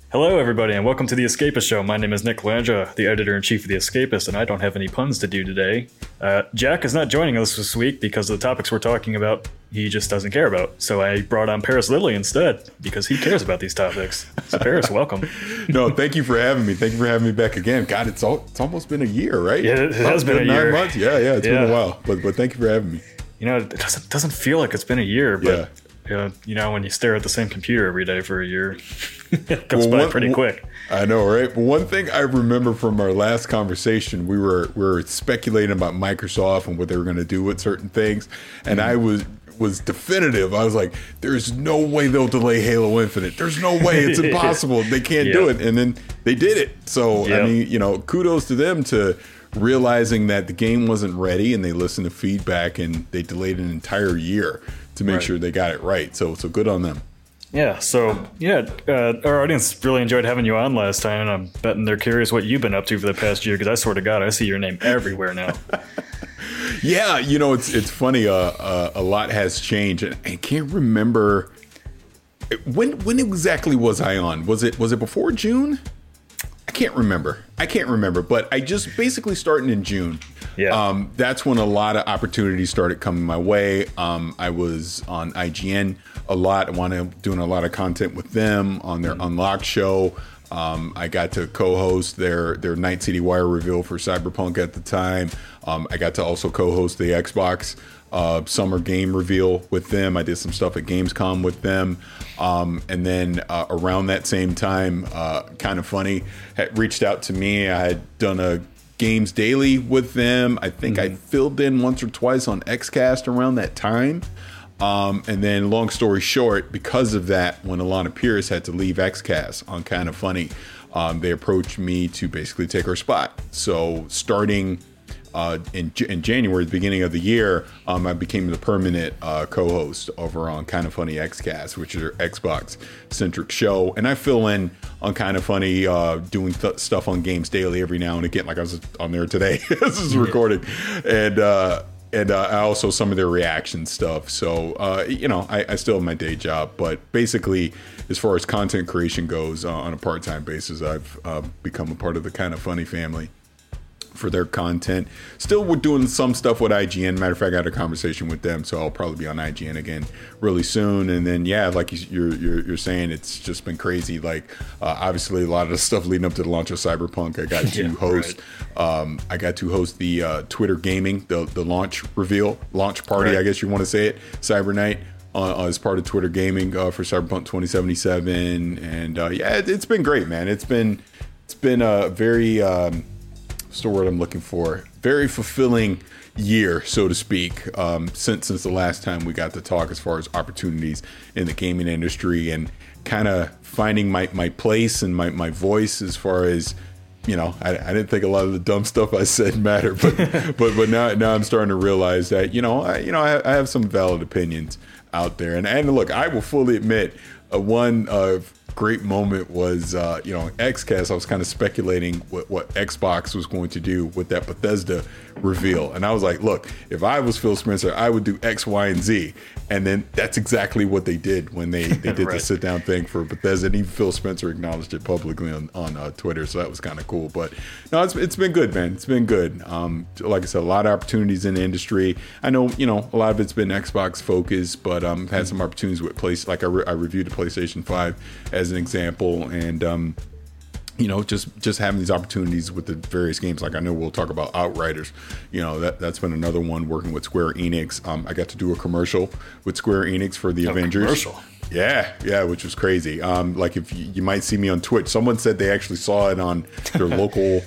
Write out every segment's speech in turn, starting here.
Hello, everybody, and welcome to The Escapist Show. My name is Nick Landra, the editor-in-chief of The Escapist, and I don't have any puns to do today. Jack is not joining us this week because of the topics we're talking about he just doesn't care about. So I brought on Paris Lilly instead because he cares about these topics. So Paris, welcome. No, thank you for having me. Thank you for having me back again. God, it's almost been a year, right? Yeah, it has been a year. 9 months? Yeah, it's been a while. But thank you for having me. You know, it doesn't feel like it's been a year, but you know, when you stare at the same computer every day for a year, it goes by pretty quick. I know, right? But one thing I remember from our last conversation, we were speculating about Microsoft and what they were going to do with certain things, and I was definitive. I was like, there's no way they'll delay Halo Infinite. There's no way. It's impossible. They can't do it. And then they did it. So, I mean, you know, kudos to them to realizing that the game wasn't ready, and they listened to feedback, and they delayed an entire year to make sure they got it right. So good on them. Yeah, so, our audience really enjoyed having you on last time, and I'm betting they're curious what you've been up to for the past year, because I swear to God, I see your name everywhere now. Yeah, you know, it's funny. A lot has changed, and I can't remember when exactly was I on. Was it before June? I can't remember, but I just basically starting in June. Yeah. That's when a lot of opportunities started coming my way. I was on IGN a lot. Doing a lot of content with them on their Unlocked show. I got to co-host their Night City Wire reveal for Cyberpunk at the time. I got to also co-host the Xbox summer game reveal with them. I did some stuff at Gamescom with them. And then around that same time, Kind of Funny had reached out to me. I had done a Games Daily with them. I think I filled in once or twice on XCast around that time. And then long story short, because of that, when Alana Pierce had to leave XCast on Kind of Funny, they approached me to basically take her spot. So starting in January, the beginning of the year, I became the permanent co-host over on Kind of Funny XCast, which is their Xbox-centric show. And I fill in on Kind of Funny, doing stuff on Games Daily every now and again, like I was on there today. This is recording. And I also some of their reaction stuff. So, you know, I still have my day job. But basically, as far as content creation goes, on a part-time basis, I've become a part of the Kind of Funny family for their content. Still, we're doing some stuff with IGN. Matter of fact, I had a conversation with them, so I'll probably be on IGN again really soon. And then, like you're saying, it's just been crazy. Like, obviously, a lot of the stuff leading up to the launch of Cyberpunk, I got to host. I got to host the Twitter Gaming, the launch party, I guess you want to say it, Cyber Night. As part of Twitter Gaming for Cyberpunk 2077, and it's been great, man. It's been a very what's the word I'm looking for? Very fulfilling year, so to speak, since the last time we got to talk as far as opportunities in the gaming industry and kind of finding my place and my voice as far as, you know, I didn't think a lot of the dumb stuff I said mattered, but now I'm starting to realize that, I have some valid opinions out there. And look, I will fully admit one great moment was, XCast, I was kind of speculating what Xbox was going to do with that Bethesda reveal. And I was like, look, if I was Phil Spencer, I would do X, Y, and Z. And then that's exactly what they did when they did the sit down thing for Bethesda. And even Phil Spencer acknowledged it publicly on Twitter. So that was kind of cool. But no, it's been good, man. It's been good. Like I said, a lot of opportunities in the industry. I know, a lot of it's been Xbox focused, but had some opportunities with I reviewed the PlayStation 5 as an example. And, just having these opportunities with the various games. Like I know we'll talk about Outriders. That's been another one working with Square Enix. I got to do a commercial with Square Enix for the Avengers. Commercial. Yeah, which was crazy. Like if you might see me on Twitch. Someone said they actually saw it on their local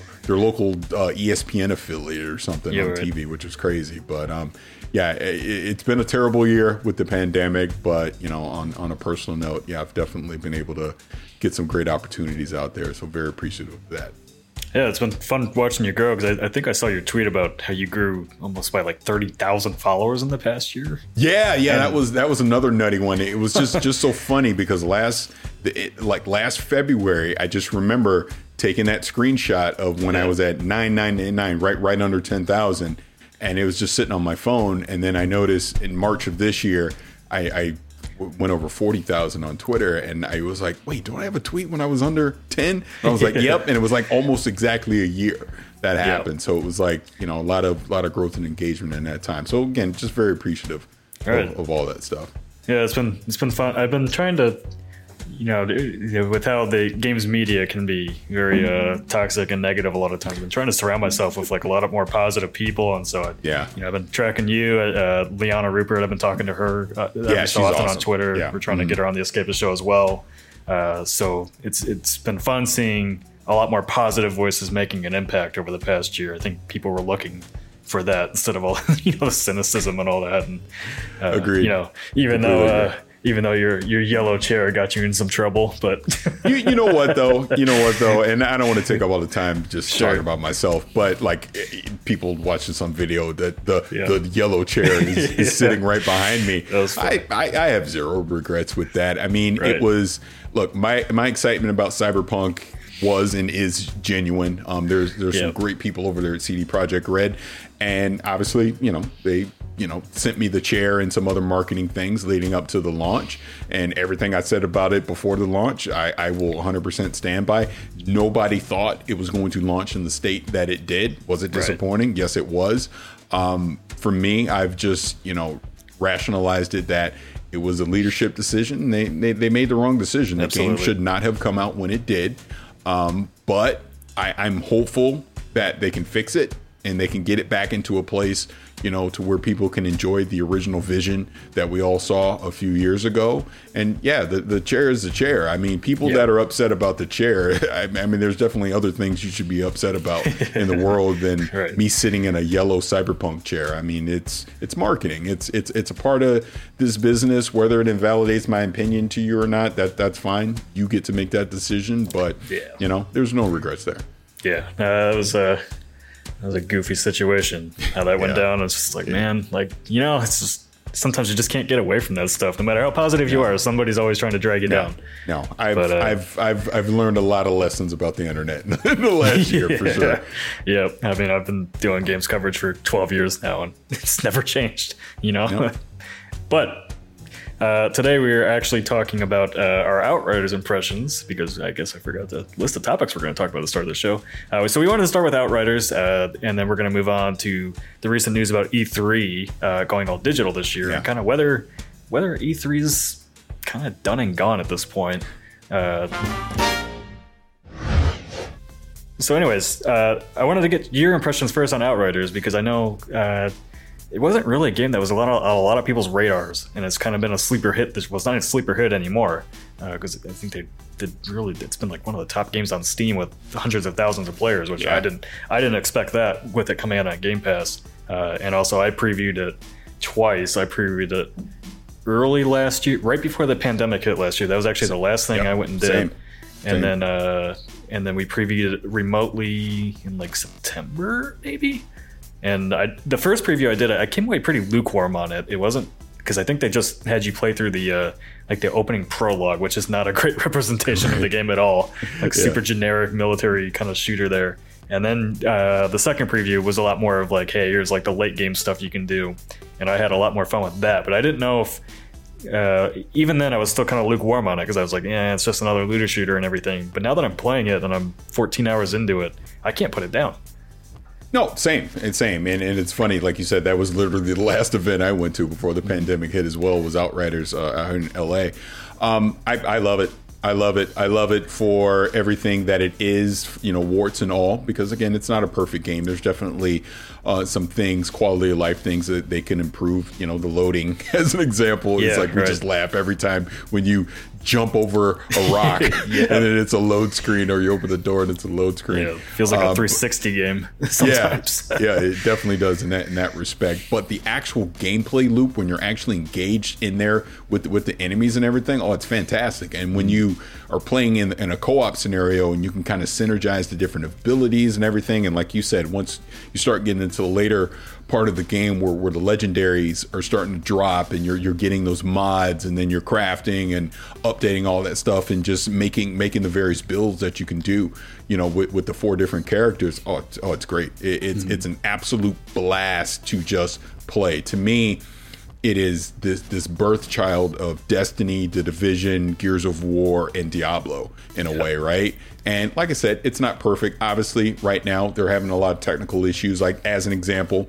ESPN affiliate or something on TV, which was crazy. But it's been a terrible year with the pandemic. But on a personal note, I've definitely been able to get some great opportunities out there. So very appreciative of that. Yeah, it's been fun watching you grow, because I think I saw your tweet about how you grew almost by like 30,000 followers in the past year. Yeah, that was another nutty one. It was just so funny because last February, I just remember taking that screenshot of when I was at 999, right under 10,000, and it was just sitting on my phone. And then I noticed in March of this year, I went over 40,000 on Twitter, and I was like, wait, don't I have a tweet when I was under 10? And I was like, yep. And it was like almost exactly a year that happened. Yep. So it was like, a lot of growth and engagement in that time. So again, just very appreciative of all that stuff. Yeah, it's been fun. I've been trying to, with how the games media can be very toxic and negative a lot of times, I've been trying to surround myself with like a lot of more positive people. And so, I've been tracking you, Liana Rupert. I've been talking to her every so often on Twitter. Yeah. We're trying to get her on the Escapist show as well. So it's been fun seeing a lot more positive voices making an impact over the past year. I think people were looking for that instead of all the cynicism and all that. And agreed. Even though your yellow chair got you in some trouble, but you know what though, and I don't want to take up all the time just talking about myself, but like people watching some video that the yellow chair is sitting right behind me. I have zero regrets with that. I mean, It was, look, my excitement about Cyberpunk was and is genuine. There's some great people over there at CD Projekt Red, and obviously, they sent me the chair and some other marketing things leading up to the launch, and everything I said about it before the launch, I will 100% stand by. Nobody thought it was going to launch in the state that it did. Was it disappointing? Right. Yes, it was. For me, I've just, rationalized it that it was a leadership decision. They made the wrong decision. Absolutely. The game should not have come out when it did. But I'm hopeful that they can fix it and they can get it back into a place, to where people can enjoy the original vision that we all saw a few years ago. And the chair is the chair. I mean, people that are upset about the chair, I mean, there's definitely other things you should be upset about in the world than me sitting in a yellow Cyberpunk chair. I mean, it's marketing. It's a part of this business. Whether it invalidates my opinion to you or not, that's fine. You get to make that decision. But there's no regrets there. Yeah, that was a goofy situation. How that went down. It's just like, man, it's just sometimes you just can't get away from that stuff. No matter how positive you are, somebody's always trying to drag you down. No, I've learned a lot of lessons about the internet in the last year for sure. Yeah, I mean, I've been doing games coverage for 12 years now, and it's never changed. Nope. But today we are actually talking about our Outriders impressions, because I guess I forgot the list of topics we're going to talk about at the start of the show. So we wanted to start with Outriders, and then we're going to move on to the recent news about E3 going all digital this year, and kind of whether E3's kind of done and gone at this point. So anyways, I wanted to get your impressions first on Outriders, because I know it wasn't really a game that was a lot of people's radars, and it's kind of been a sleeper hit. This was not a sleeper hit anymore, because I think they did really. It's been like one of the top games on Steam with hundreds of thousands of players, which I didn't expect that with it coming out on Game Pass. And also, I previewed it twice. I previewed it early last year, right before the pandemic hit last year. That was actually the last thing I went and did. And then we previewed it remotely in like September, maybe. And the first preview I did, I came away pretty lukewarm on it. It wasn't, because I think they just had you play through the opening prologue, which is not a great representation of the game at all. Super generic military kind of shooter there. And then the second preview was a lot more of like, hey, here's like the late game stuff you can do. And I had a lot more fun with that. But I didn't know if, even then I was still kind of lukewarm on it, because I was like, yeah, it's just another looter shooter and everything. But now that I'm playing it and I'm 14 hours into it, I can't put it down. No, same. And it's funny, like you said, that was literally the last event I went to before the pandemic hit as well, was Outriders out in LA. I love it. I love it. I love it for everything that it is, warts and all, because again, it's not a perfect game. There's definitely some things, quality of life things that they can improve. The loading, as an example, it's like we just laugh every time when you jump over a rock and then it's a load screen, or you open the door and it's a load screen. Yeah, it feels like a 360 game sometimes. Yeah, it definitely does in that respect. But the actual gameplay loop, when you're actually engaged in there with the enemies and everything, it's fantastic. And when you are playing in a co-op scenario, and you can kind of synergize the different abilities and everything, and like you said, once you start getting into the later part of the game where the legendaries are starting to drop, and you're getting those mods, and then you're crafting and updating all that stuff, and just making the various builds that you can do, with the 4 different characters. It's great. It's an absolute blast to just play. To me, it is this birth child of Destiny, The Division, Gears of War, and Diablo in a way, right? And like I said, it's not perfect. Obviously, right now they're having a lot of technical issues. Like as an example,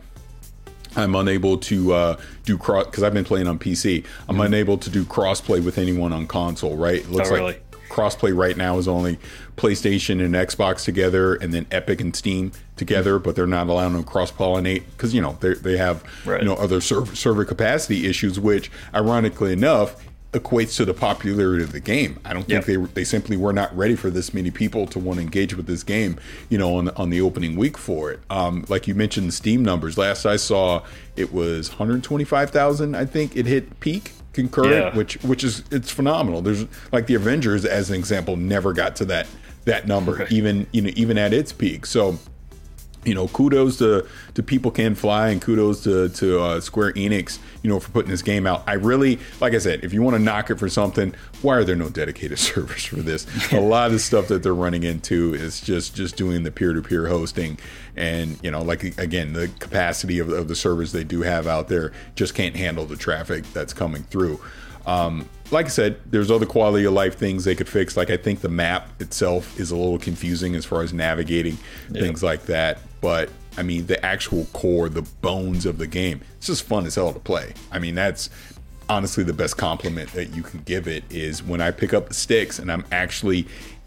I'm unable to do cross because I've been playing on PC. I'm unable to do crossplay with anyone on console, right? It looks like crossplay right now is only PlayStation and Xbox together, and then Epic and Steam together, but they're not allowing them cross-pollinate because, you know, they have, you know, other server capacity issues, which ironically enough equates to the popularity of the game. I don't think they simply were not ready for this many people to want to engage with this game, you know, on the opening week for it. Like you mentioned the Steam numbers. Last I saw, it was 125,000. I think it hit peak concurrent, which is, it's phenomenal. There's like the Avengers as an example never got to that number, even at its peak. So, you know, kudos to People Can Fly, and kudos to Square Enix, you know, for putting this game out. I really, like I said, if you want to knock it for something, why are there no dedicated servers for this? A lot of the stuff that they're running into is just doing the peer-to-peer hosting, and, you know, like, again, the capacity of the servers they do have out there just can't handle the traffic that's coming through. Like I said, there's other quality of life things they could fix. Like, I think the map itself is a little confusing as far as navigating things like that. But I mean, the actual core, the bones of the game, it's just fun as hell to play. I mean, that's honestly the best compliment that you can give it, is when I pick up the sticks and I'm actually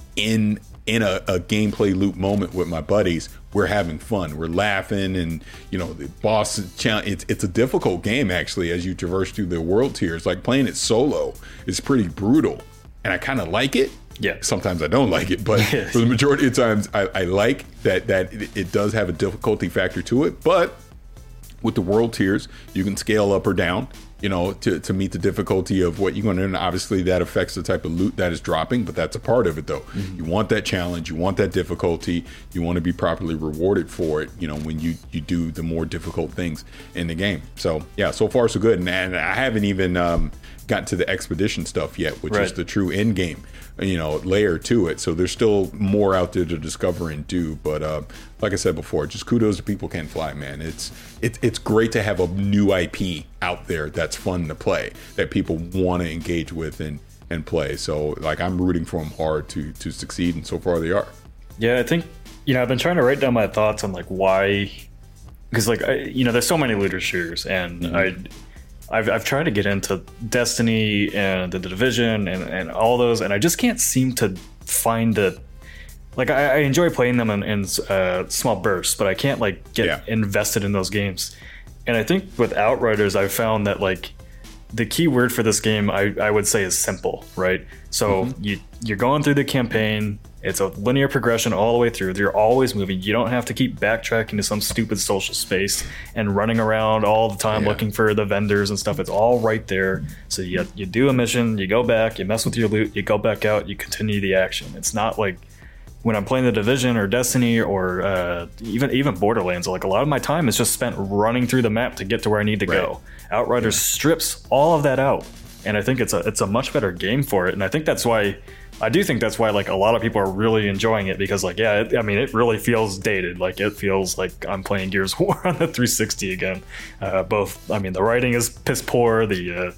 in a gameplay loop moment with my buddies. We're having fun, we're laughing, and, you know, the boss challenge, it's a difficult game actually as you traverse through the world tiers. Like, playing it solo is pretty brutal, and I kind of like it. Sometimes I don't like it, but for the majority of times I like that it does have a difficulty factor to it. But with the world tiers, you can scale up or down, you know, to meet the difficulty of what you're going to earn. Obviously, that affects the type of loot that is dropping, but that's a part of it, though. You want that challenge, you want that difficulty, you want to be properly rewarded for it, you know, when you do the more difficult things in the game. So, yeah, so far so good. And I haven't even gotten to the expedition stuff yet, which is the true end game, you know, layer to it. So there's still more out there to discover and do. But like I said before, just kudos to People Can Fly, man. It's great to have a new IP out there that's fun to play, that people want to engage with and play. So, like, I'm rooting for them hard to succeed, and so far they are. Yeah, I think, you know, I've been trying to write down my thoughts on, like, why, because, like, you know, there's so many looter shooters, and I've tried to get into Destiny and the Division and all those, and I just can't seem to find it. Like, I enjoy playing them in small bursts, but I can't, like, get invested in those games. And I think with Outriders, I've found that, like, the key word for this game, I would say, is simple, right? So you're going through the campaign. It's a linear progression all the way through. You're always moving. You don't have to keep backtracking to some stupid social space and running around all the time looking for the vendors and stuff. It's all right there. So you do a mission, you go back, you mess with your loot, you go back out, you continue the action. It's not like when I'm playing the Division or Destiny or even Borderlands. Like, a lot of my time is just spent running through the map to get to where I need to go. Outriders strips all of that out, and I think it's a much better game for it. And I think that's why like a lot of people are really enjoying it, because, like, I mean, it really feels dated. Like, it feels like I'm playing Gears of War on the 360 again. Both, I mean, the writing is piss poor. All the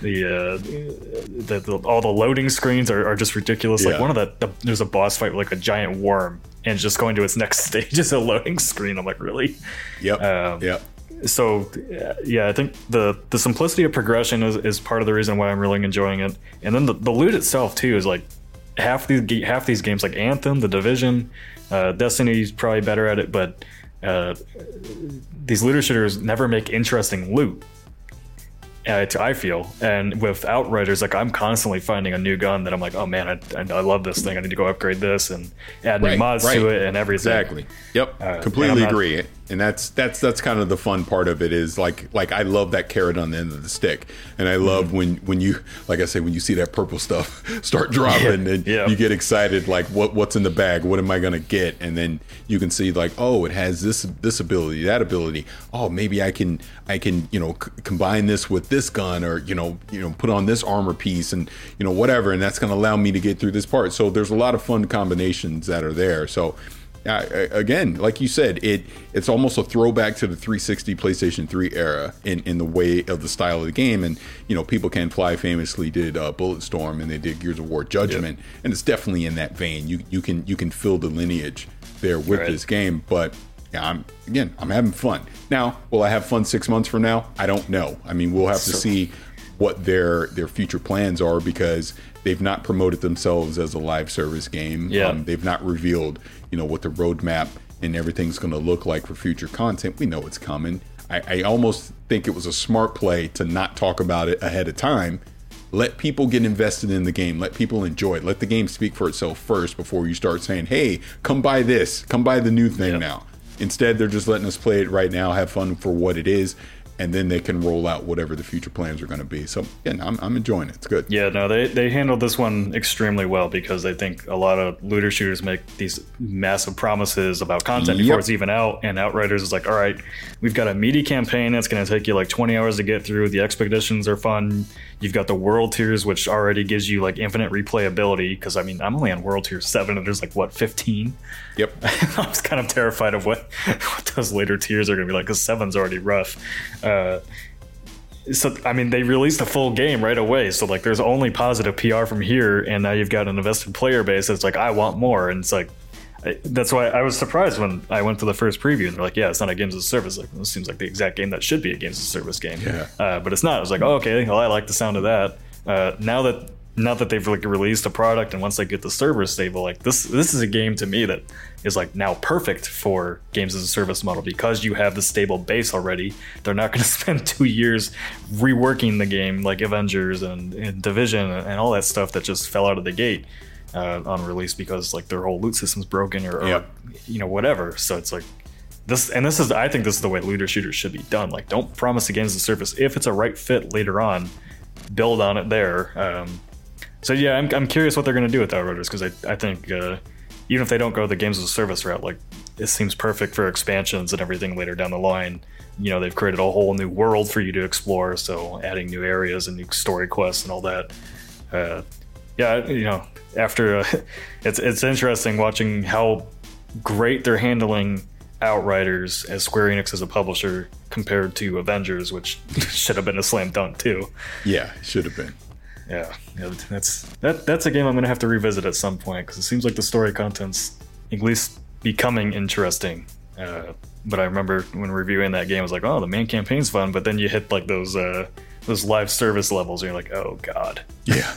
loading screens are just ridiculous. Like, one of there's a boss fight with, like, a giant worm, and just going to its next stage is a loading screen. I'm like, really? So I think the simplicity of progression is part of the reason why I'm really enjoying it. And then the loot itself too is, like, half these games, like Anthem, The Division, Destiny's probably better at it, but these looter shooters never make interesting loot. I feel, and with Outriders, like, I'm constantly finding a new gun that I'm like, oh man, I love this thing. I need to go upgrade this and add new mods to it and everything. Exactly. Yep. Completely agree. And that's kind of the fun part of it, is like I love that carrot on the end of the stick, and I love when you, like I say, when you see that purple stuff start dropping and you get excited, like, what's in the bag, what am I gonna get? And then you can see, like, oh, it has this ability, that ability. Oh, maybe I can you know, combine this with this gun, or you know put on this armor piece, and you know, whatever, and that's gonna allow me to get through this part. So there's a lot of fun combinations that are there. So Again, like you said, it's almost a throwback to the 360 PlayStation 3 era in the way of the style of the game. And People Can Fly famously did Bulletstorm, and they did Gears of War Judgment, and it's definitely in that vein. You can feel the lineage there with this game, but I'm having fun. Now, will I have fun 6 months from now? I don't know. I mean, we'll have to see what their future plans are, because they've not promoted themselves as a live service game. They've not revealed, what the roadmap and everything's going to look like for future content. We know it's coming. I almost think it was a smart play to not talk about it ahead of time. Let people get invested in the game. Let people enjoy it. Let the game speak for itself first before you start saying, hey, come buy this. Come buy the new thing now. Instead, they're just letting us play it right now, have fun for what it is, and then they can roll out whatever the future plans are going to be. So, I'm enjoying it. It's good. Yeah, no, they handled this one extremely well, because I think a lot of looter shooters make these massive promises about content before it's even out, and Outriders is like, all right, we've got a meaty campaign that's going to take you like 20 hours to get through. The expeditions are fun. You've got the world tiers, which already gives you like infinite replayability, because I'm only on world tier 7, and there's like, 15? Yep. I was kind of terrified of what those later tiers are going to be like, because 7's already rough. So, they released the full game right away. So, like, there's only positive PR from here, and now you've got an invested player base that's like, I want more. And it's like, that's why I was surprised when I went to the first preview, and they're like, yeah, it's not a games as a service. Like, this seems like the exact game that should be a games as a service game. But it's not. I was like, oh, okay, well, I like the sound of that. Now that they've like released a product, and once they get the server stable, like this is a game to me that is like now perfect for games as a service model, because you have the stable base already. They're not going to spend 2 years reworking the game like Avengers and Division and all that stuff that just fell out of the gate on release, because like their whole loot system's broken or whatever. So it's like I think this is the way looter shooters should be done. Like, don't promise a games as a service. If it's a right fit later on, build on it there. So yeah, I'm curious what they're going to do with Outriders, because I think even if they don't go the games as a service route, like, it seems perfect for expansions and everything later down the line. They've created a whole new world for you to explore, so adding new areas and new story quests and all that. After it's interesting watching how great they're handling Outriders as Square Enix as a publisher compared to Avengers, which should have been a slam dunk too. Yeah, should have been. Yeah, that's a game I'm going to have to revisit at some point, because it seems like the story content's at least becoming interesting. But I remember when reviewing that game, I was like, oh, the main campaign's fun, but then you hit like those live service levels, and you're like, oh god. Yeah.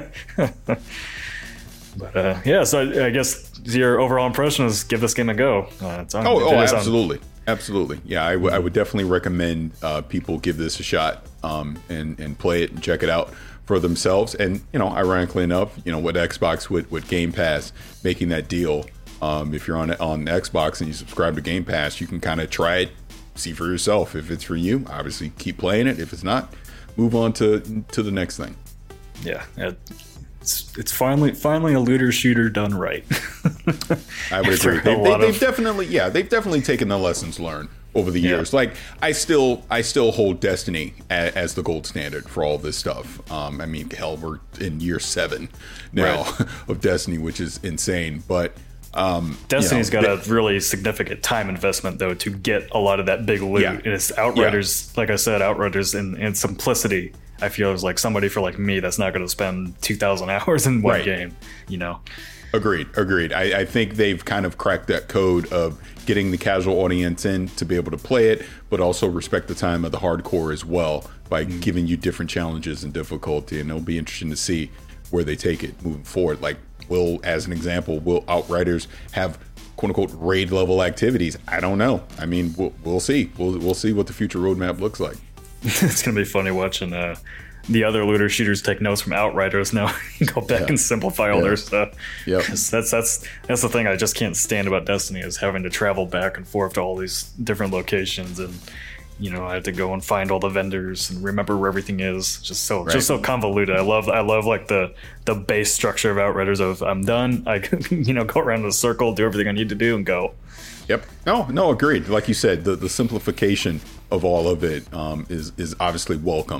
But so I guess your overall impression is give this game a go. It's on, absolutely. Absolutely. Yeah, I would definitely recommend people give this a shot and play it and check it out for themselves. And, ironically enough, with Xbox, with Game Pass, making that deal, if you're on Xbox and you subscribe to Game Pass, you can kind of try it, see for yourself. If it's for you, obviously keep playing it. If it's not, move on to the next thing. Yeah. It's finally a looter shooter done right. I would agree. They've definitely taken the lessons learned over the years. Like, I still hold Destiny as the gold standard for all this stuff. Hell, we're in year 7 now of Destiny, which is insane. But Destiny's got a really significant time investment, though, to get a lot of that big loot. And it's Outriders, like I said, Outriders in simplicity. I feel it's like somebody for like me that's not going to spend 2,000 hours in one game, Agreed. I think they've kind of cracked that code of getting the casual audience in to be able to play it, but also respect the time of the hardcore as well by giving you different challenges and difficulty. And it'll be interesting to see where they take it moving forward. Like, as an example, will Outriders have quote unquote raid level activities? I don't know. We'll see. We'll see what the future roadmap looks like. It's gonna be funny watching the other looter shooters take notes from Outriders now and go back and simplify all their stuff. Yeah, that's the thing I just can't stand about Destiny, is having to travel back and forth to all these different locations, and I have to go and find all the vendors and remember where everything is. Just so convoluted. I love like the base structure of Outriders of I'm done. I go around in a circle, do everything I need to do, and go. Yep. No, agreed. Like you said, the simplification of all of it is obviously welcome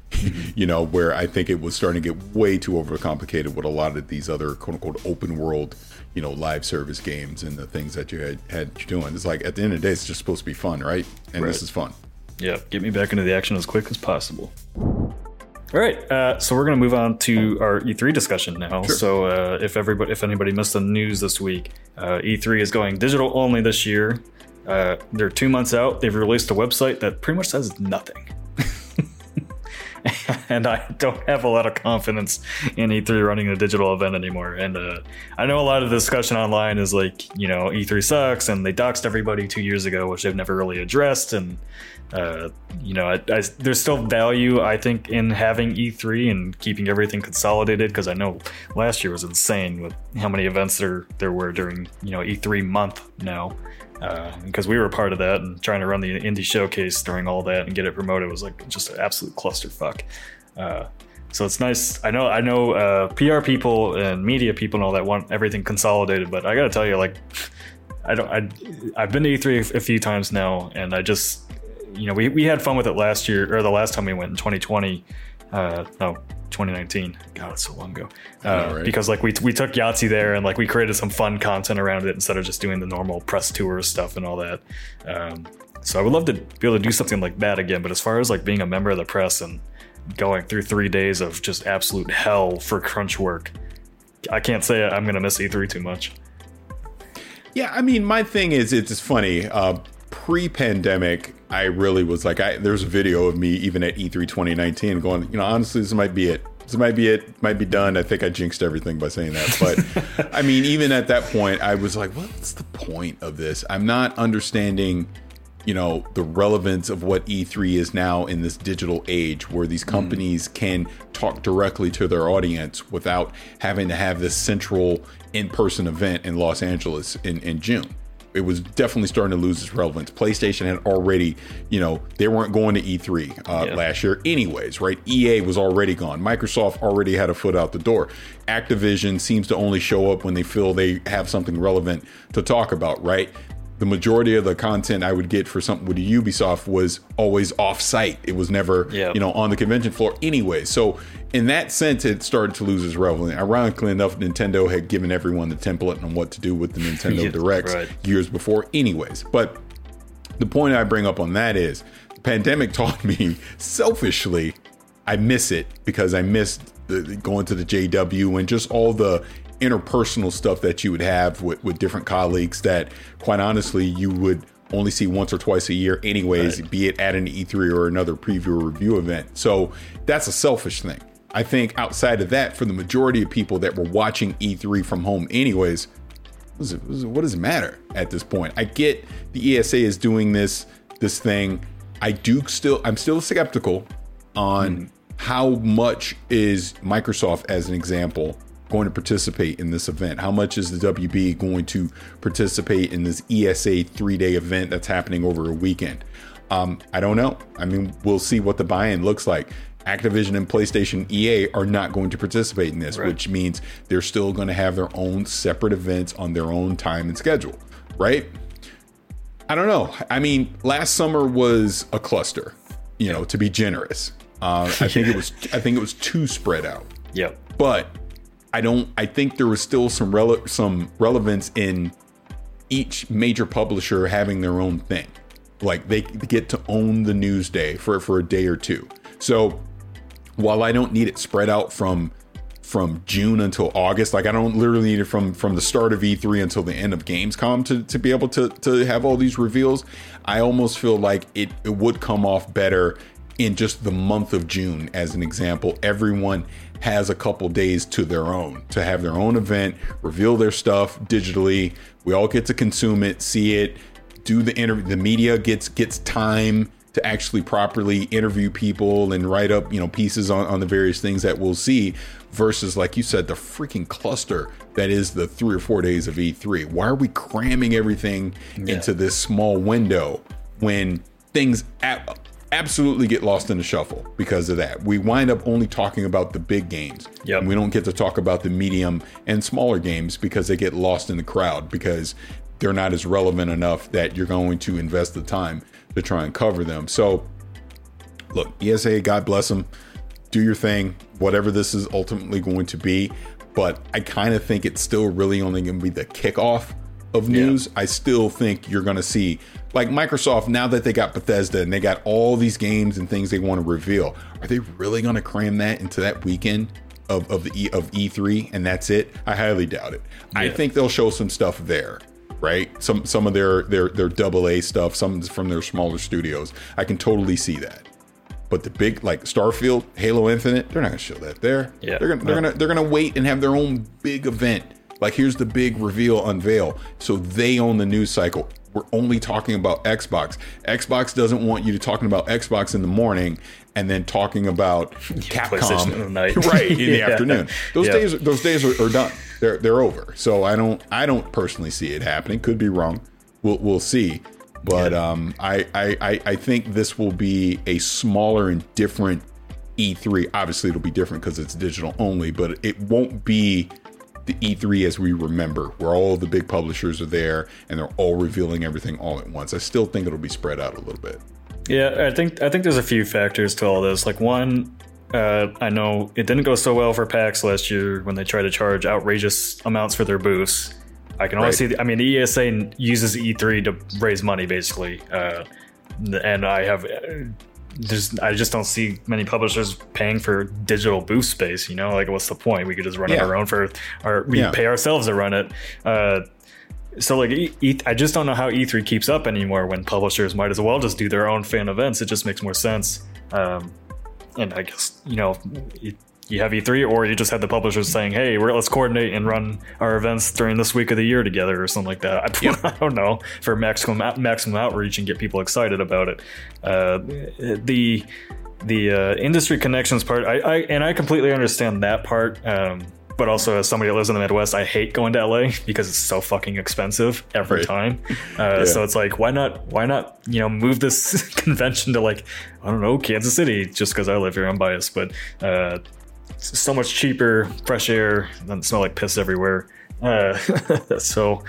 you know, where I think it was starting to get way too overcomplicated with a lot of these other quote unquote open world, you know, live service games and the things that you had doing. It's like at the end of the day, it's just supposed to be fun, right? And This is fun. Yeah, get me back into the action as quick as possible. All right, so we're going to move on to our E3 discussion now. Sure. So if anybody missed the news this week, E3 is going digital only this year. They're 2 months out. They've released a website that pretty much says nothing. And I don't have a lot of confidence in E3 running a digital event anymore. And I know a lot of the discussion online is like, you know, E3 sucks and they doxed everybody 2 years ago, which they've never really addressed. And, you know, there's still value, I think, in having E3 and keeping everything consolidated, because I know last year was insane with how many events there were during, you know, E3 month now. Because we were part of that, and trying to run the indie showcase during all that and get it promoted was like just an absolute clusterfuck. So it's nice. I know PR people and media people and all that want everything consolidated, but I gotta tell you, like, I've been to E3 a few times now, and I just, you know, we had fun with it last year, or the last time we went in 2020. No, 2019. God, it's so long ago. Right? Because like we took Yahtzee there, and like we created some fun content around it instead of just doing the normal press tour stuff and all that. So I would love to be able to do something like that again. But as far as like being a member of the press and going through 3 days of just absolute hell for crunch work, I can't say I'm gonna miss E3 too much. Yeah, I mean, my thing is, it's funny. Pre-pandemic, I really was like, there's a video of me even at E3 2019 going, you know, honestly, this might be it. This might be it. Might be done. I think I jinxed everything by saying that. But I mean, even at that point, I was like, what's the point of this? I'm not understanding, you know, the relevance of what E3 is now in this digital age, where these companies can talk directly to their audience without having to have this central in-person event in Los Angeles in June. It was definitely starting to lose its relevance. PlayStation had already, you know, they weren't going to E3 last year anyways, right? EA was already gone. Microsoft already had a foot out the door. Activision seems to only show up when they feel they have something relevant to talk about, right? The majority of the content I would get for something with Ubisoft was always off-site. It was never, you know, on the convention floor anyway. So in that sense, it started to lose its relevance. Ironically enough, Nintendo had given everyone the template on what to do with the Nintendo Directs years before anyways. But the point I bring up on that is the pandemic taught me, selfishly, I miss it, because I missed going to the JW and just all the interpersonal stuff that you would have with different colleagues that, quite honestly, you would only see once or twice a year anyways, be it at an E3 or another preview or review event. So that's a selfish thing. I think outside of that, for the majority of people that were watching E3 from home anyways, what does it matter at this point? I get the ESA is doing this thing. I'm still skeptical on how much is Microsoft, as an example, going to participate in this event. How much is the WB going to participate in this ESA 3-day event that's happening over a weekend? I don't know. I mean, we'll see what the buy-in looks like. Activision and PlayStation, EA are not going to participate in this, which means they're still going to have their own separate events on their own time and schedule, right? I don't know. I mean, last summer was a cluster, you know, to be generous. I think it was too spread out. Yep. But I think there was still some relevance in each major publisher having their own thing. Like they get to own the news day for a day or two. So while I don't need it spread out from June until August, like I don't literally need it from the start of E3 until the end of Gamescom to be able to have all these reveals, I almost feel like it would come off better in just the month of June. As an example, everyone has a couple days to have their own event, reveal their stuff digitally. We all get to consume it, see it, do the interview. The media gets time to actually properly interview people and write up, you know, pieces on the various things that we'll see, versus, like you said, the freaking cluster that is the 3 or 4 days of E3. Why are we cramming everything into this small window when things absolutely get lost in the shuffle because of that? We wind up only talking about the big games. And we don't get to talk about the medium and smaller games because they get lost in the crowd because they're not as relevant enough that you're going to invest the time to try and cover them. So look, ESA, God bless them. do your thing, whatever this is ultimately going to be. But I kind of think it's still really only going to be the kickoff of news. I still think you're going to see, like Microsoft, now that they got Bethesda and they got all these games and things they want to reveal, are they really going to cram that into that weekend of E3 and that's it? I highly doubt it. I think they'll show some stuff there, right? Some of their AA stuff, some from their smaller studios. I can totally see that. But the big, like Starfield, Halo Infinite, they're not gonna show that there. Yeah, they're gonna wait and have their own big event. Like, here's the big reveal, unveil. So they own the news cycle. We're only talking about Xbox. Xbox doesn't want you to talking about Xbox in the morning and then talking about Capcom in the night. right in the afternoon. Those days are done. They're over. So I don't personally see it happening. Could be wrong. We'll see. But I think this will be a smaller and different E3. Obviously, it'll be different because it's digital only, but it won't be the E3 as we remember, where all the big publishers are there and they're all revealing everything all at once. I still think it'll be spread out a little bit. Yeah, I think there's a few factors to all this. Like, one, I know it didn't go so well for PAX last year when they tried to charge outrageous amounts for their booths. I can only see. The ESA uses E3 to raise money, basically, and I just don't see many publishers paying for digital booth space. You know, like, what's the point? We could just run it our own pay ourselves to run it. So like, I just don't know how E3 keeps up anymore when publishers might as well just do their own fan events. It just makes more sense. And I guess, you know, you have E3, or you just have the publishers saying, hey, let's coordinate and run our events during this week of the year together, or something like that. I don't know, for maximum outreach and get people excited about it. The industry connections part, I completely understand that part. But also, as somebody that lives in the Midwest, I hate going to LA because it's so fucking expensive every time. So it's like, why not, you know, move this convention to, like, I don't know, Kansas City, just because I live here. I'm biased, but it's so much cheaper, fresh air, doesn't smell like piss everywhere. So,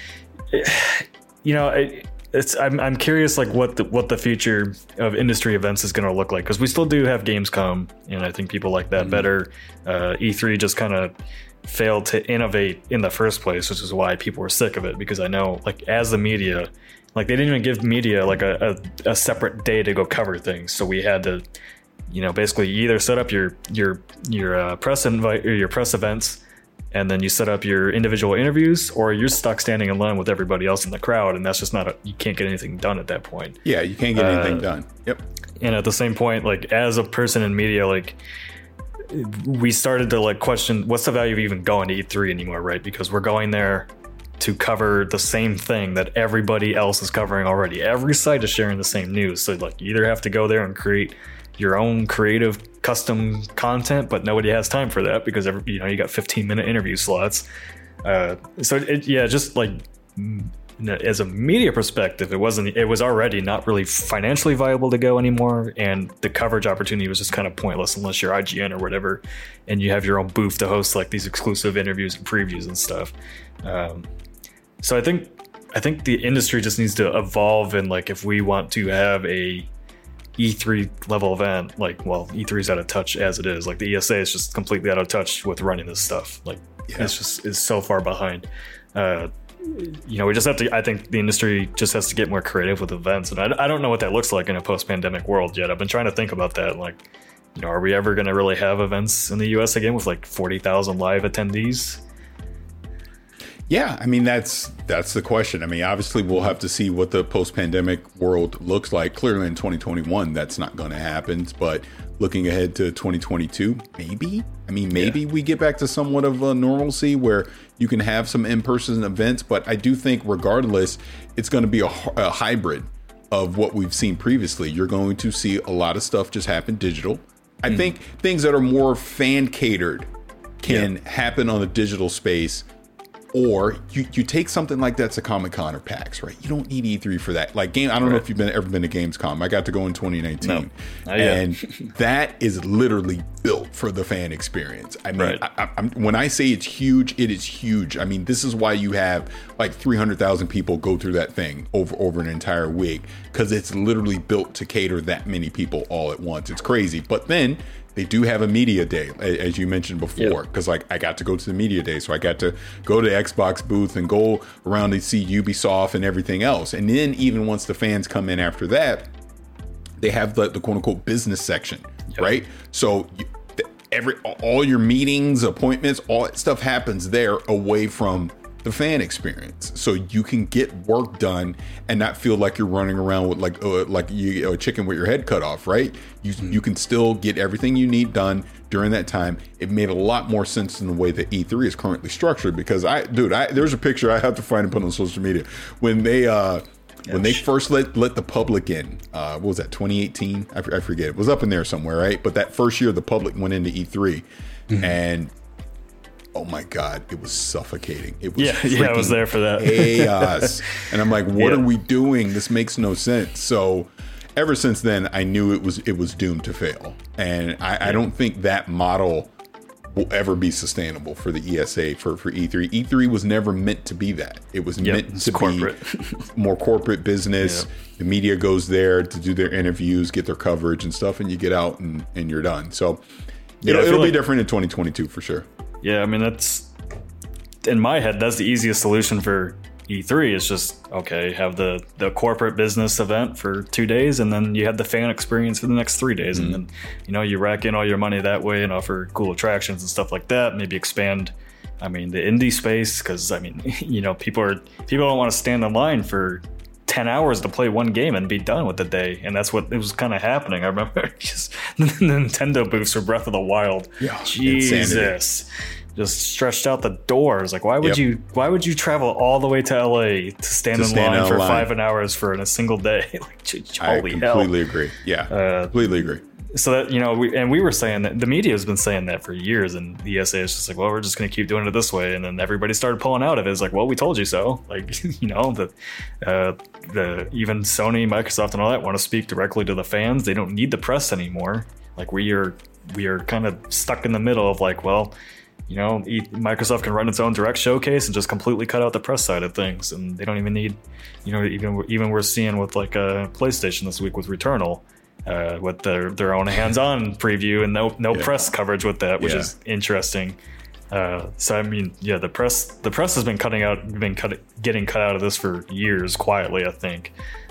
you know, I'm curious, like, what the future of industry events is going to look like, because we still do have Gamescom, and I think people like that better. E3 just kind of failed to innovate in the first place, which is why people were sick of it, because I know, like, as the media, like, they didn't even give media like a separate day to go cover things, so we had to, you know, basically either set up your press invite or your press events, and then you set up your individual interviews, or you're stuck standing in line with everybody else in the crowd, and that's just you can't get anything done at that point. Yeah, you can't get anything done. Yep. And at the same point, like, as a person in media, like, we started to, like, question what's the value of even going to E3 anymore, right? Because we're going there to cover the same thing that everybody else is covering already. Every site is sharing the same news, so, like, you either have to go there and create your own creative custom content, but nobody has time for that because you got 15-minute interview slots. Just like, as a media perspective, it was already not really financially viable to go anymore, and the coverage opportunity was just kind of pointless unless you're IGN or whatever, and you have your own booth to host, like, these exclusive interviews and previews and stuff. So I think the industry just needs to evolve, and, like, if we want to have a E3 level event, like, well, E3 is out of touch as it is. Like, the ESA is just completely out of touch with running this stuff. Like, it's so far behind. You know, we just have to, I think the industry just has to get more creative with events, and I don't know what that looks like in a post-pandemic world yet. I've been trying to think about that. Like, you know, are we ever going to really have events in the US again with, like, 40,000 live attendees? Yeah, I mean, that's the question. I mean, obviously, we'll have to see what the post-pandemic world looks like. Clearly, in 2021, that's not going to happen. But looking ahead to 2022, maybe. I mean, maybe we get back to somewhat of a normalcy where you can have some in-person events. But I do think, regardless, it's going to be a hybrid of what we've seen previously. You're going to see a lot of stuff just happen digital. I think things that are more fan-catered can happen on the digital space. Or you take something like that's a Comic-Con or PAX, right? You don't need E3 for that. Like, I don't know if you've ever been to Gamescom. I got to go in 2019. No, and that is literally built for the fan experience. I mean, when I say it's huge, it is huge. I mean, this is why you have like 300,000 people go through that thing over an entire week, because it's literally built to cater that many people all at once. It's crazy. But then they do have a media day, as you mentioned before, because like I got to go to the media day, so I got to go to the Xbox booth and go around and see Ubisoft and everything else. And then even once the fans come in after that, they have the quote unquote business section, right? So all your meetings, appointments, all that stuff happens there away from the fan experience, so you can get work done and not feel like you're running around with like a chicken with your head cut off, right? You can still get everything you need done during that time. It made a lot more sense in the way that E3 is currently structured, because there's a picture I have to find and put on social media when they first let the public in. What was that, 2018? I forget. It was up in there somewhere, right? But that first year the public went into E3, and oh my God, it was suffocating. It was I was there for that. Chaos. And I'm like, what are we doing? This makes no sense. So ever since then, I knew it was doomed to fail. And I don't think that model will ever be sustainable for the ESA, for E3. E3 was never meant to be that. It was meant to corporate. Be more corporate business. The media goes there to do their interviews, get their coverage and stuff, and you get out and you're done. So it'll be different in 2022 for sure. Yeah, I mean, that's, in my head, that's the easiest solution for E3. It's just, okay, have the corporate business event for 2 days, and then you have the fan experience for the next 3 days. And then, you rack in all your money that way and offer cool attractions and stuff like that. Maybe expand, the indie space, because, people don't want to stand in line for 10 hours to play one game and be done with the day. And that's what it was kind of happening. I remember just the Nintendo booths for Breath of the Wild. Yeah, Jesus. insanity. Just stretched out the doors. Like, why would you travel all the way to LA to stand in line for 5 hours for in a single day? Like, holy hell. I completely agree. Yeah, completely agree. So that, we were saying that the media has been saying that for years, and the ESA is just like, well, we're just going to keep doing it this way. And then everybody started pulling out of it. It's like, well, we told you so. Like, the even Sony, Microsoft, and all that want to speak directly to the fans. They don't need the press anymore. Like, we are kind of stuck in the middle of like, well, Microsoft can run its own direct showcase and just completely cut out the press side of things, and they don't even need, even we're seeing with like PlayStation this week with Returnal. With their own hands-on preview and no press coverage with that, which is interesting. So the press has been getting cut out of this for years quietly, I think.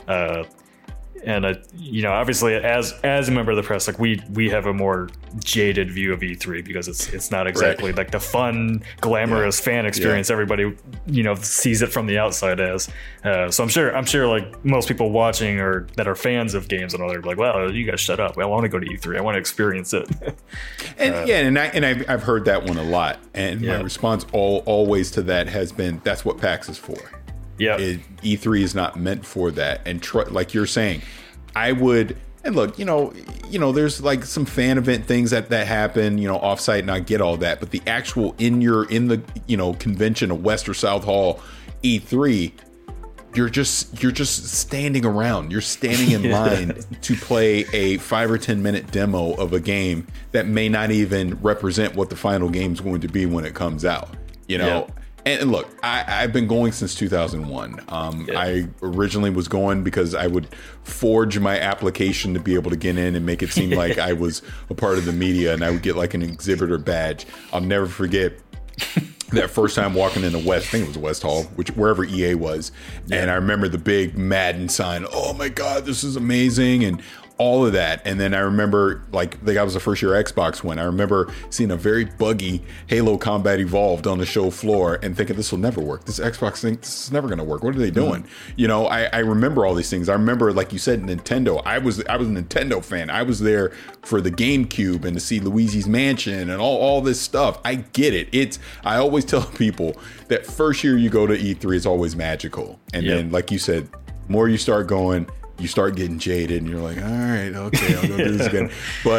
And obviously, as a member of the press, like we have a more jaded view of E3 because it's not exactly like the fun, glamorous fan experience everybody sees it from the outside as. So I'm sure like most people watching or that are fans of games and all, they're like, well, you guys shut up. I want to go to E3. I want to experience it. And I've heard that one a lot, and my response always to that has been, that's what PAX is for. Yeah, E3 is not meant for that. And like you're saying, I would, and look, there's like some fan event things that happen, offsite, and I get all that. But the actual in the convention of West or South Hall E3, you're just standing around. You're standing in line to play a 5 or 10 minute demo of a game that may not even represent what the final game's going to be when it comes out. And look, I've been going since 2001. I originally was going because I would forge my application to be able to get in and make it seem like I was a part of the media, and I would get like an exhibitor badge. I'll never forget that first time walking into West, I think it was West Hall, wherever EA was. And I remember the big Madden sign, oh my God, this is amazing. And all of that. And then I remember, like, that was the first year Xbox went. I remember seeing a very buggy Halo Combat Evolved on the show floor and thinking, this will never work. This Xbox thing, this is never going to work. What are they doing? I remember all these things. I remember, like you said, Nintendo. I was a Nintendo fan. I was there for the GameCube and to see Luigi's Mansion and all this stuff. I get it. I always tell people that first year you go to E3 is always magical. And then, like you said, more you start going, you start getting jaded and you're like, all right, okay, I'll go do this again.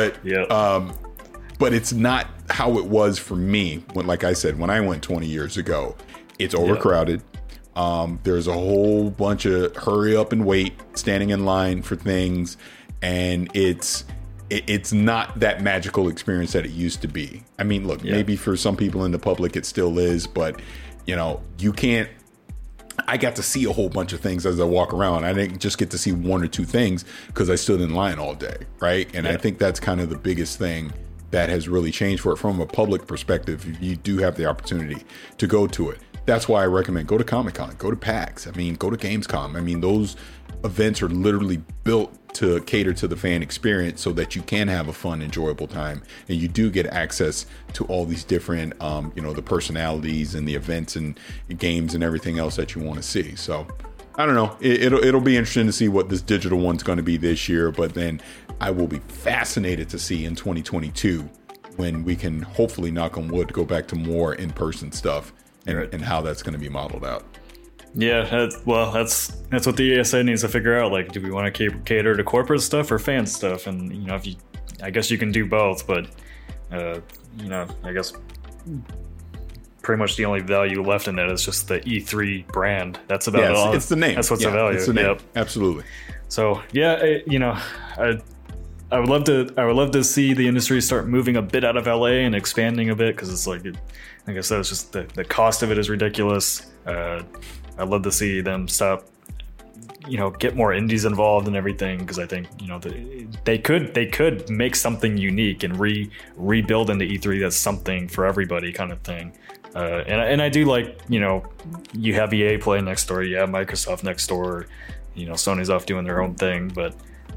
But it's not how it was for me like I said, when I went 20 years ago. It's overcrowded. There's a whole bunch of hurry up and wait, standing in line for things. And it's not that magical experience that it used to be. I mean, look, maybe for some people in the public it still is, but you can't. I got to see a whole bunch of things as I walk around. I didn't just get to see one or two things because I stood in line all day, right? And I think that's kind of the biggest thing that has really changed for it from a public perspective. You do have the opportunity to go to it. That's why I recommend go to Comic-Con, go to PAX. I mean, go to Gamescom. I mean, those events are literally built to cater to the fan experience so that you can have a fun, enjoyable time. And you do get access to all these different, the personalities and the events and games and everything else that you want to see. So I don't know. It'll be interesting to see what this digital one's going to be this year. But then I will be fascinated to see in 2022 when we can hopefully, knock on wood, go back to more in-person stuff and how that's going to be modeled out. Yeah, that's what the ESA needs to figure out. Like, do we want to cater to corporate stuff or fan stuff? And I guess you can do both, but I guess pretty much the only value left in that is just the E3 brand. That's about all. It's the name. That's what's the value. It's the name. Yep. Absolutely. So yeah, I would love to see the industry start moving a bit out of LA and expanding a bit, because it's like I said, it's just the cost of it is ridiculous. I'd love to see them stop, get more indies involved and everything, because I think they could make something unique and rebuild into E3 that's something for everybody kind of thing. And I do like, you have EA playing next door, you have Microsoft next door, Sony's off doing their own thing, but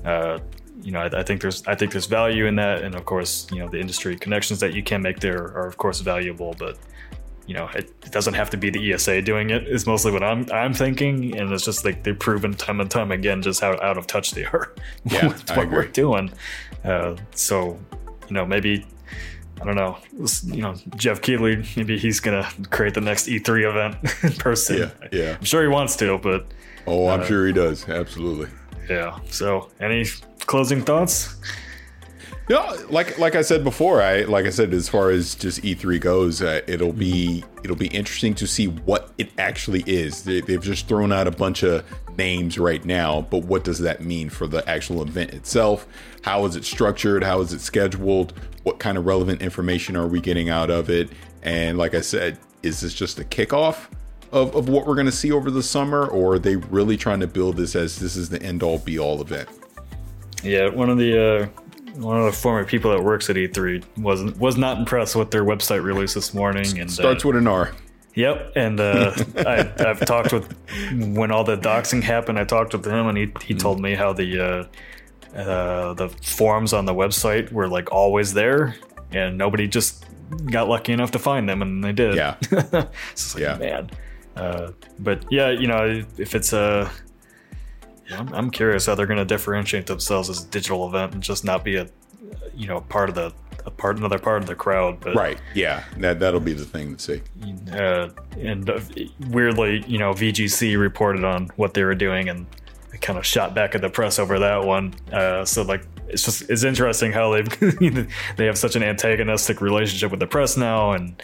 I think there's value in that, and of course, the industry connections that you can make there are of course valuable, but it doesn't have to be the ESA doing it. Is mostly what I'm thinking, and it's just like they've proven time and time again just how out of touch they are with what we're doing. So maybe, I don't know, Jeff Keighley, maybe he's gonna create the next E3 event in person. Yeah. I'm sure he wants to, but I'm sure he does. Absolutely. Yeah. So, any closing thoughts? Yeah, like I said before, as far as just E3 goes, it'll be interesting to see what it actually is. They've just thrown out a bunch of names right now, but what does that mean for the actual event itself? How is it structured? How is it scheduled? What kind of relevant information are we getting out of it? And like I said, is this just a kickoff of what we're going to see over the summer, or are they really trying to build this as this is the end-all be-all event? Yeah, one of the former people that works at E3 was not impressed with their website release this morning. And starts with an R. Yep, and I've talked with, when all the doxing happened, I talked with him, and he told me how the forums on the website were like always there, and nobody just got lucky enough to find them, and they did. Yeah. It's like, man. But yeah, if it's I'm curious how they're going to differentiate themselves as a digital event and just not be another part of the crowd. But right, yeah, that'll be the thing to see. And weirdly, VGC reported on what they were doing, and they kind of shot back at the press over that one. So like, it's interesting how they have such an antagonistic relationship with the press now, and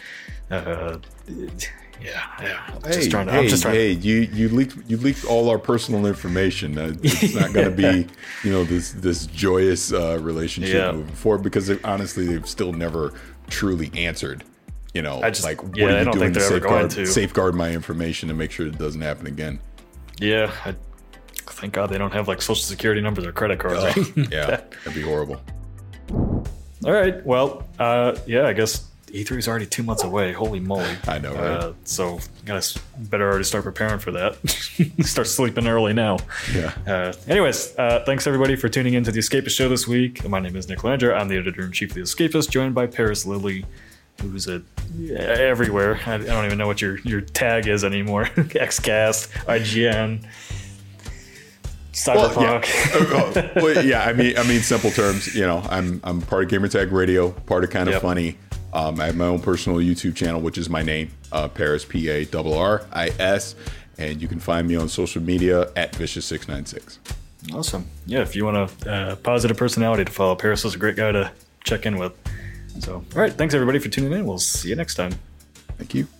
you leaked all our personal information. It's not going to be, this joyous relationship moving forward, because honestly, they've still never truly answered. What are you doing to safeguard my information and make sure it doesn't happen again? Yeah, thank God they don't have like social security numbers or credit cards. Yeah, that'd be horrible. All right, well, I guess E3 is already 2 months away. Holy moly. I know, right? So guys better already start preparing for that. Start sleeping early now. Yeah. Anyways, thanks everybody for tuning in to The Escapist Show this week. My name is Nick Langer. I'm the editor-in-chief of The Escapist, joined by Paris Lilly, who's everywhere. I don't even know what your tag is anymore. XCast, IGN, Cyberpunk. I mean, simple terms. I'm part of Gamertag Radio, part of Kind of Funny. I have my own personal YouTube channel, which is my name, Paris, PARRIS, and you can find me on social media at Vicious696. Awesome. Yeah, if you want a positive personality to follow, Paris is a great guy to check in with. So, all right, thanks everybody for tuning in. We'll see you next time. Thank you.